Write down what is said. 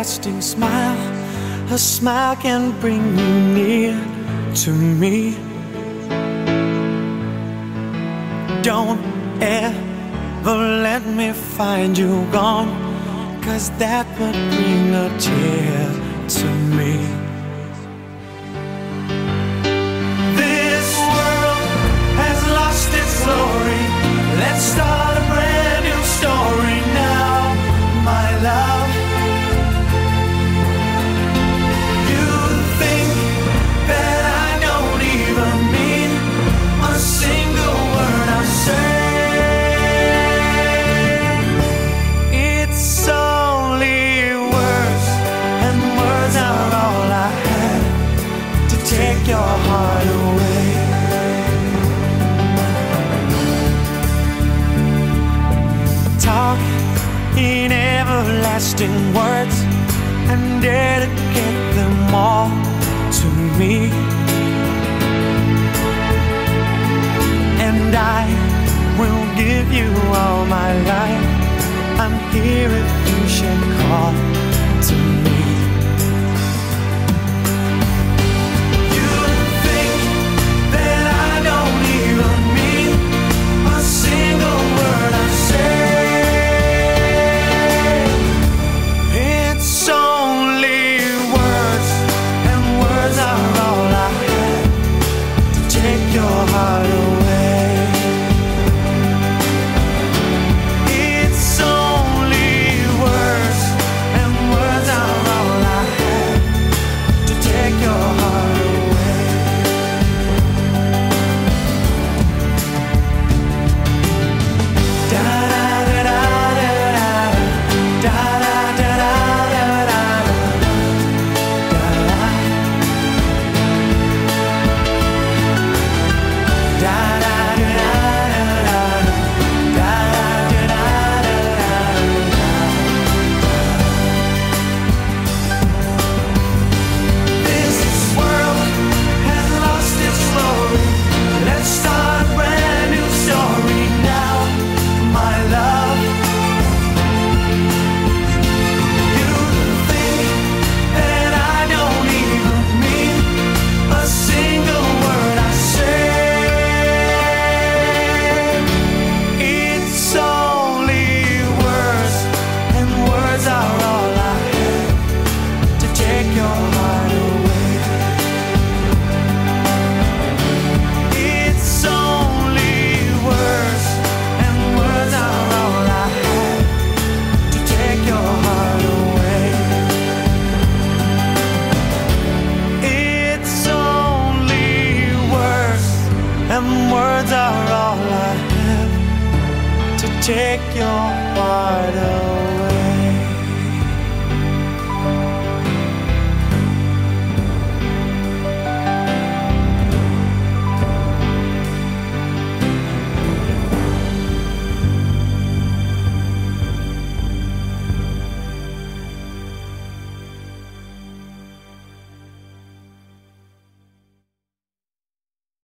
everlasting smile. A smile can bring you near to me. Don't ever let me find you gone, 'cause that would bring a tear to me. This world has lost its glory. Let's start a brand new story now, my love. You think that I don't even mean a single word I say. It's only words, and words are all I have to take your heart away. Talk in everlasting words and dedicate them all to me. And I will give you all my life. I'm here if you should call to me. You think that I don't even mean a single word I say. It's only words, and words are all I have to take your heart away. It's only words, and words are all I have to take your heart away. Da da da da da da da da da da. This world has lost its glory. Let's start a brand new story now, my love. You think that I don't even mean a single word I say. It's only words, and words are all I have to take your heart away. It's only words, and words are all I have to take your heart away. It's only words, and words are all I have to take your heart away.